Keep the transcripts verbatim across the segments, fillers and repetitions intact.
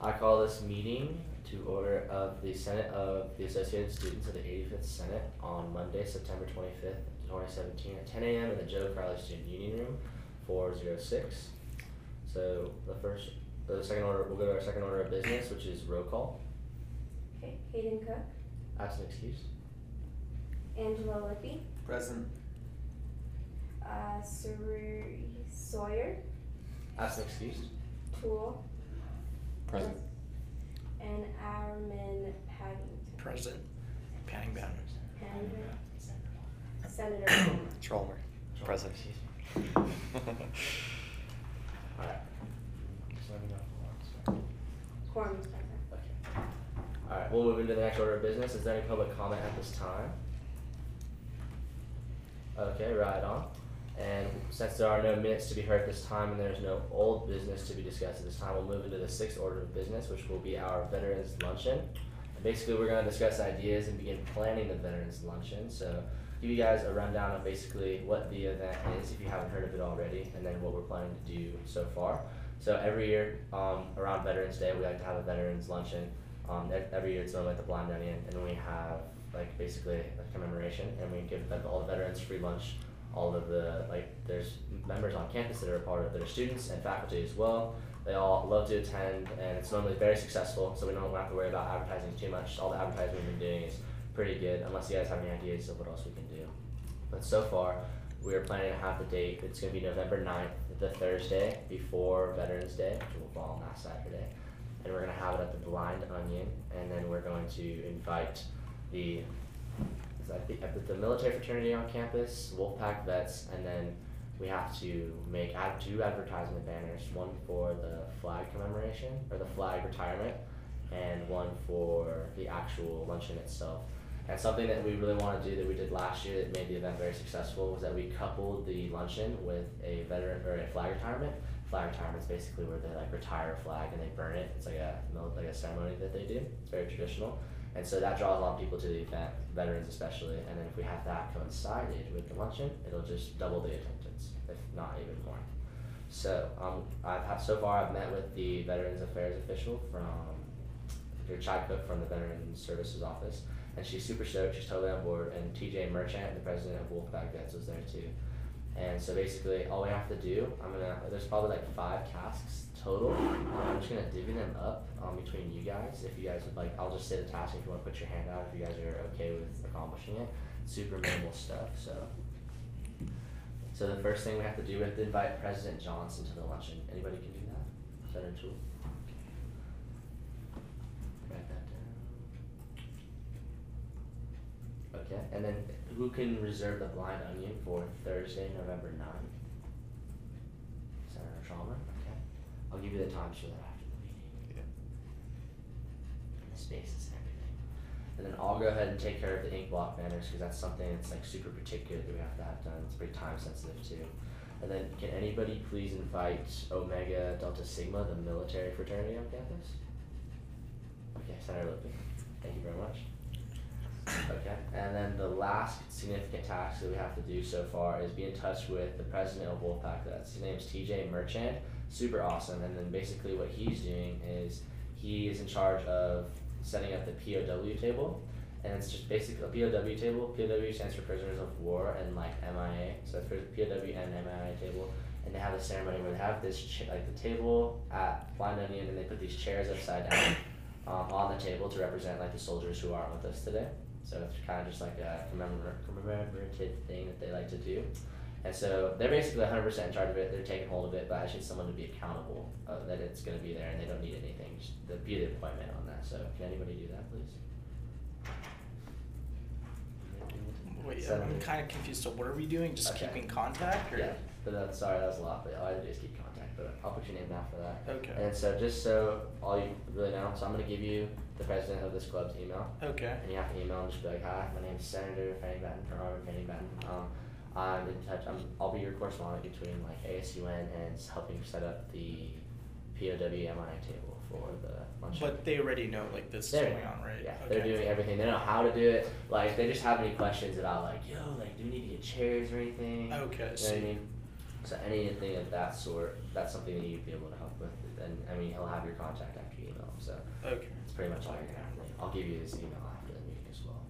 I call this meeting to order of the Senate of the Associated Students of the eighty-fifth Senate on Monday, September twenty-fifth, twenty seventeen at ten A M in the Joe Crowley Student Union Room, four oh six. So the first, the second order, we'll go to our second order of business, which is roll call. Okay, Hayden Cook, Absent excused. Angela Lippy, Present. uh, Suri Sawyer, Absent excused. Tool, Present. and Armin Paddington. Present. Panning Banner. And Senator Palmer. Trollmer. Present. Alright. Just let me know if you want, Quorum is present. sorry. Okay. Alright, we'll move into the next order of business. Is there any public comment at this time? Okay, right on. And since there are no minutes to be heard at this time and there's no old business to be discussed at this time, we'll move into the sixth order of business, which will be our Veterans Luncheon. And basically, we're gonna discuss ideas and begin planning the Veterans Luncheon. So, give you guys a rundown of basically what the event is, if you haven't heard of it already, and then what we're planning to do so far. So every year, um, around Veterans Day, we like to have a Veterans Luncheon. Um, e- every year it's normally at the Blind Onion, and we have like basically a commemoration, and we give the- all the veterans free lunch. All of the, like, there's members on campus that are a part of, that are students and faculty as well. They all love to attend, and it's normally very successful, so we don't have to worry about advertising too much. All the advertising we've been doing is pretty good, unless you guys have any ideas of what else we can do. But so far, we are planning to have the date, it's gonna be November ninth, the Thursday before Veterans Day, which will fall on that Saturday. And we're gonna have it at the Blind Onion, and then we're going to invite the is that the, at the military fraternity on campus, Wolfpack vets, and then we have to make ad, two advertisement banners, one for the flag commemoration, or the flag retirement, and one for the actual luncheon itself. And something that we really want to do that we did last year that made the event very successful was that we coupled the luncheon with a veteran, or a flag retirement. Flag retirement is basically where they like retire a flag and they burn it. It's like a like a ceremony that they do. It's very traditional. And so that draws a lot of people to the event, veterans especially, and then if we have that coincided with the luncheon, it'll just double the attendance, if not even more. So, um, I've had, so far I've met with the Veterans Affairs official from, your Chai Cook from the Veterans Services Office, and she's super stoked, she's totally on board, and T J Merchant, the president of Wolfpack Vets, was there too. And so basically, all we have to do, I'm gonna, there's probably like five tasks total. Um, I'm just gonna divvy them up um, between you guys. If you guys would like, I'll just say the task if you wanna put your hand out, if you guys are okay with accomplishing it. Super minimal stuff, so. So the first thing we have to do, we have to invite President Johnson to the luncheon. Anybody can do that? Senator Toole? Write that down. Okay, and then who can reserve the Blind Onion for Thursday, November ninth? Senator Chalmer, okay. I'll give you the times for that after the meeting. Yeah. And the spaces and everything. And then I'll go ahead and take care of the ink block banners, because that's something that's like super particular that we have to have done. It's pretty time sensitive too. And then can anybody please invite Omega Delta Sigma, the military fraternity on campus? Okay, Senator Lippy, thank you very much. Okay, and then the last significant task that we have to do so far is be in touch with the president of Wolfpack Vets. His name's T J Merchant, super awesome. And then basically what he's doing is he is in charge of setting up the P O W table, and it's just basically a P O W table. P O W stands for Prisoners of War, and like M I A, so it's for P O W and M I A table. And they have a ceremony where they have this ch- like the table at Blind Onion, and they put these chairs upside down um, on the table to represent like the soldiers who aren't with us today. So it's kind of just like a commemor- commemorative thing that they like to do. And so they're basically one hundred percent in charge of it, they're taking hold of it, but I just need someone to be accountable uh, that it's going to be there and they don't need anything, just the, be the appointment on that. So can anybody do that, please? Wait, Senator. I'm kind of confused. So what are we doing? Just Okay. keeping contact? Or? Yeah, but that's, sorry, that was a lot, but all I have to do is keep contact, but I'll put your name down for that. Okay. And so just so all you really know, so I'm going to give you the president of this club's email. Okay. And you have to email and just be like, hi, my name's Senator Fanning Batten, or Armin Fanning Batten. Um, I'm in touch, I'm, I'll be your correspondent between like A S U N and helping set up the P O W M I A table for the luncheon. But they already know like this is They're- going on, right? Yeah, okay. they're doing everything. They know how to do it. Like, if they just have any questions about like, yo, like, do we need to get chairs or anything? Okay, You know so what I mean? So anything of that sort, that's something that you'd be able to help with, and I mean, he'll have your contact after you email him, so Okay. it's pretty much all you're gonna have to do. I'll give you his email after the meeting as well.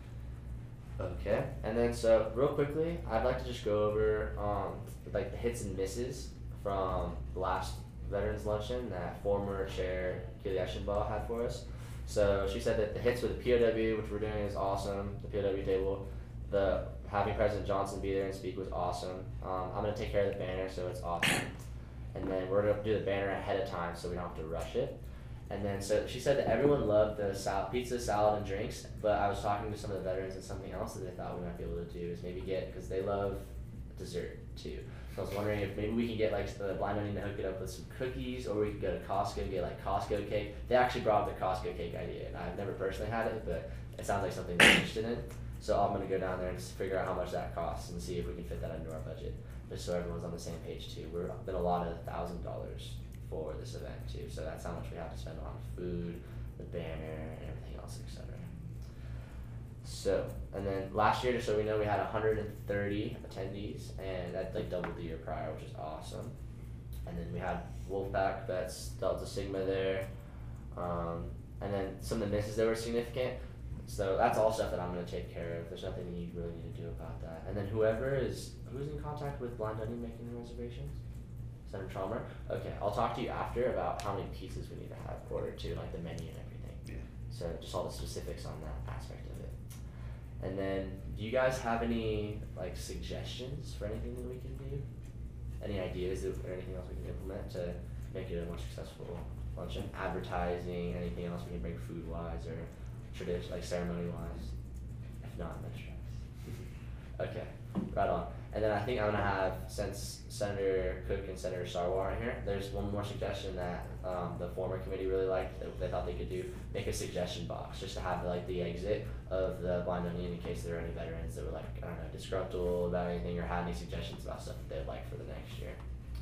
Okay, and then so real quickly, I'd like to just go over um like the hits and misses from the last veterans luncheon that former chair Keely Eschenbaugh had for us. So she said that the hits with the P O W, which we're doing, is awesome. The P O W table, the having President Johnson be there and speak was awesome. Um, I'm gonna take care of the banner, so it's awesome. And then we're gonna do the banner ahead of time, so we don't have to rush it. And then so she said that everyone loved the sal- pizza, salad, and drinks. But I was talking to some of the veterans, and something else that they thought we might be able to do is maybe get, because they love dessert too. So I was wondering if maybe we can get like the Blind Onion to hook it up with some cookies, or we could go to Costco and get like Costco cake. They actually brought up the Costco cake idea, and I've never personally had it, but it sounds like something they're interested in. So I'm gonna go down there and just figure out how much that costs and see if we can fit that into our budget, just so everyone's on the same page too. We're been a lot of thousand dollars for this event too, so that's how much we have to spend on food, the banner, and everything else, et cetera. So, and then last year, just so we know, we had one hundred thirty attendees, and that like doubled the year prior, which is awesome. And then we had Wolfpack, Vets, Delta Sigma there, um, and then some of the misses that were significant. So that's all stuff that I'm gonna take care of. There's nothing that you really need to do about that. And then whoever is who's in contact with Blind Onion making the reservations, Senator Chalmer. Okay, I'll talk to you after about how many pieces we need to have ordered too, like the menu and everything. Yeah. So just all the specifics on that aspect of it. And then, do you guys have any like suggestions for anything that we can do? Any ideas that, or anything else we can implement to make it a more successful luncheon? Advertising, anything else we can bring food wise or tradition, like ceremony wise? If not, no stress. Okay, right on. And then I think I'm gonna have, since Senator Cook and Senator Sarwar are here, there's one more suggestion that um, the former committee really liked that they thought they could do. Make a suggestion box just to have like the exit of the Blind Onion in case there are any veterans that were like, I don't know, disgruntled about anything or had any suggestions about stuff that they'd like for the next year.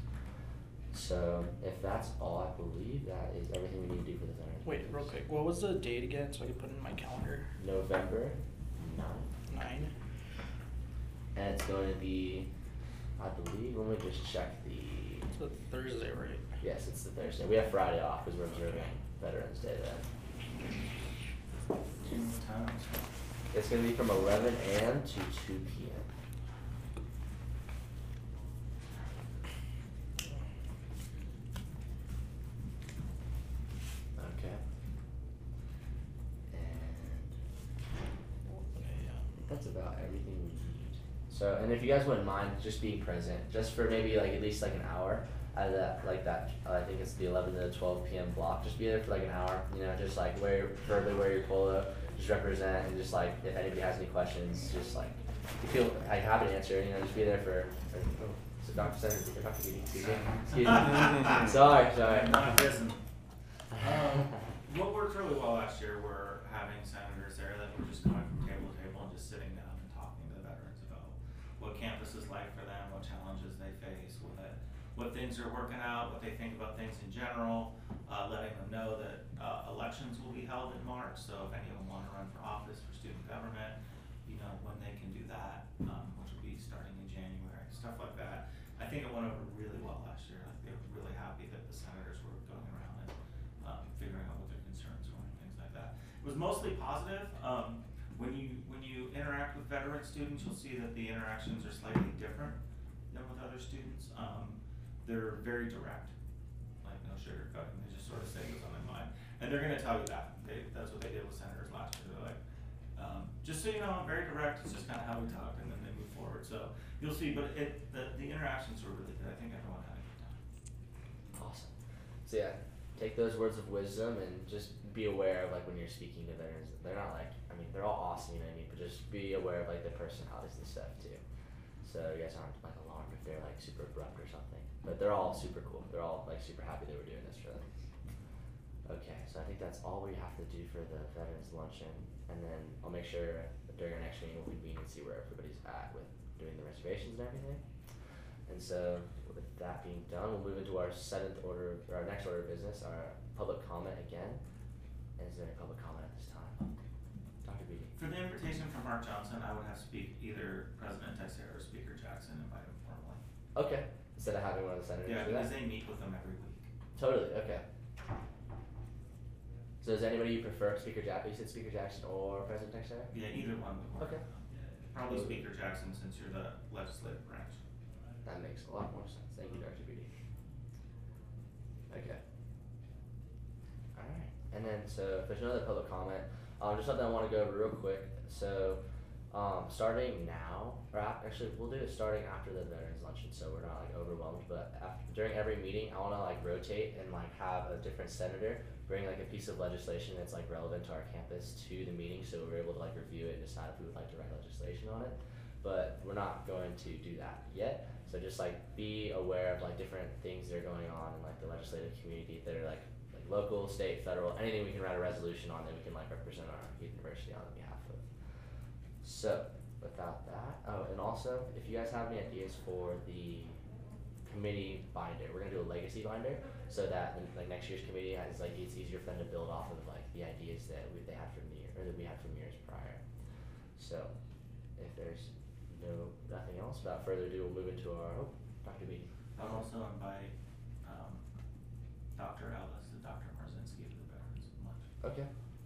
So if that's all, I believe that is everything we need to do for the veterans. Wait, real quick. What was the date again, so I can put it in my calendar? November ninth. Nine. And it's going to be, I believe, let me just check the. It's a Thursday, right? Yes, it's the Thursday. We have Friday off because we're observing Veterans Day then. It's going to be from eleven a m to two p m Okay. And Okay, yeah. that's about everything we need. So, and if you guys wouldn't mind just being present, just for maybe like at least like an hour out of that, like that, uh, I think it's the eleven to twelve p m block. Just be there for like an hour, you know, just like wear, preferably wear your polo, just represent, and just like if anybody has any questions, just like if you feel I have an answer, you know, just be there for. for oh, so Doctor Senator, Doctor Beatty, excuse me, excuse me. sorry, sorry. Not prison. Um, what worked really well last year were having senators there that were just going from table to table and just sitting down and talking to the veterans about what campus is like for them, what challenges they face, what what things are working out, what they think about things in general, uh, letting them know that uh, elections will be held in March, so if any of them want to run for office for student government, you know, when they can do that, um, which will be starting in January, stuff like that. I think it went over really well last year. Like, they were really happy that the senators were going around and um, figuring out what their concerns were and things like that. It was mostly positive. Um, when you when you interact with veteran students, you'll see that the interactions are slightly different than with other students. Um, they're very direct, like no sugarcoating. They just sort of say what's on their mind, and they're going to tell you that. They, that's what they did with senators last year. They're like, um, just so you know, I'm very direct. It's just kind of how we talk, and then they move forward. So you'll see, but it the, the interactions were really good. I think everyone had a good time. Awesome. So yeah, take those words of wisdom and just be aware of like when you're speaking to veterans, they're not like, I mean, they're all awesome, you know what I mean, but just be aware of like their personalities and stuff too. So you guys aren't like alarmed if they're like super abrupt or something. But they're all super cool. They're all like super happy they were doing this for them. Okay, so I think that's all we have to do for the veterans luncheon, and then I'll make sure during our next meeting we'll convene and see where everybody's at with doing the reservations and everything. And so with that being done, we'll move into our seventh order, or our next order of business, our public comment again. And is there any public comment at this time? Doctor Beatty. For the invitation from Mark Johnson, I would have speak either President Teixeira or Speaker Jackson invite him formally. Okay, instead of having one of the senators Yeah, do that? because they meet with them every week. Totally, okay. So is anybody you prefer, Speaker Jackson, you said Speaker Jackson or President Teixeira? Yeah, either one would work. Okay. Probably Speaker Jackson since you're the legislative branch. That makes a lot more sense. Thank you, Doctor Beatty. Okay. Alright, and then so if there's no other public comment, um, just something I wanna go over real quick. So, um, starting now, or af- actually, we'll do it starting after the veterans luncheon, so we're not like overwhelmed, but after, during every meeting, I wanna like rotate and like have a different senator bring like a piece of legislation that's like relevant to our campus to the meeting, so we're able to like review it and decide if we would like to write legislation on it. But we're not going to do that yet, so just like be aware of like different things that are going on in like the legislative community that are like like local, state, federal, anything we can write a resolution on that we can like represent our university on behalf of. So without that, oh, and also if you guys have any ideas for the committee binder, we're gonna do a legacy binder so that the, like next year's committee has like it's easier for them to build off of like the ideas that we, they had from the year or that we had from years prior. So if there's no nothing else, without further ado, we'll move into our oh, Doctor Beatty. I would also invite, um, Doctor Ellis and Doctor Marzinski to the veterans lunch. Okay.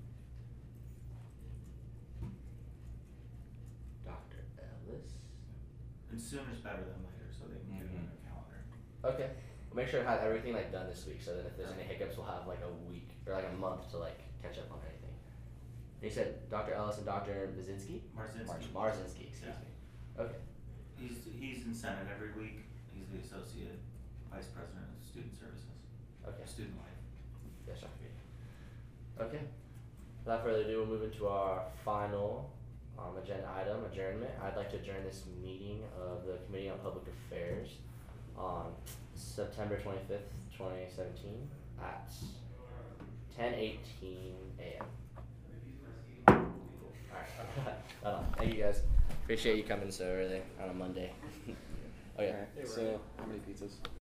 Doctor Ellis. And sooner's better than later, so they can get it on their calendar. Okay. We'll make sure to have everything like done this week, so that if there's any hiccups, we'll have like a week or like a month to like catch up on anything. You said Doctor Ellis and Doctor Mazinski? Marzinski. Marzinski, excuse Yeah. me. Okay. He's, he's in Senate every week. He's the Associate Vice President of Student Services. Okay. Student Life. Yes, Doctor Beatty. Okay. Without further ado, we'll move into our final um, agenda item, adjournment. I'd like to adjourn this meeting of the Committee on Public Affairs on September twenty-fifth, twenty seventeen at ten eighteen a m Alright, hold on. Thank you guys. Appreciate you coming so early on a Monday. Okay. Alright, so how many pizzas?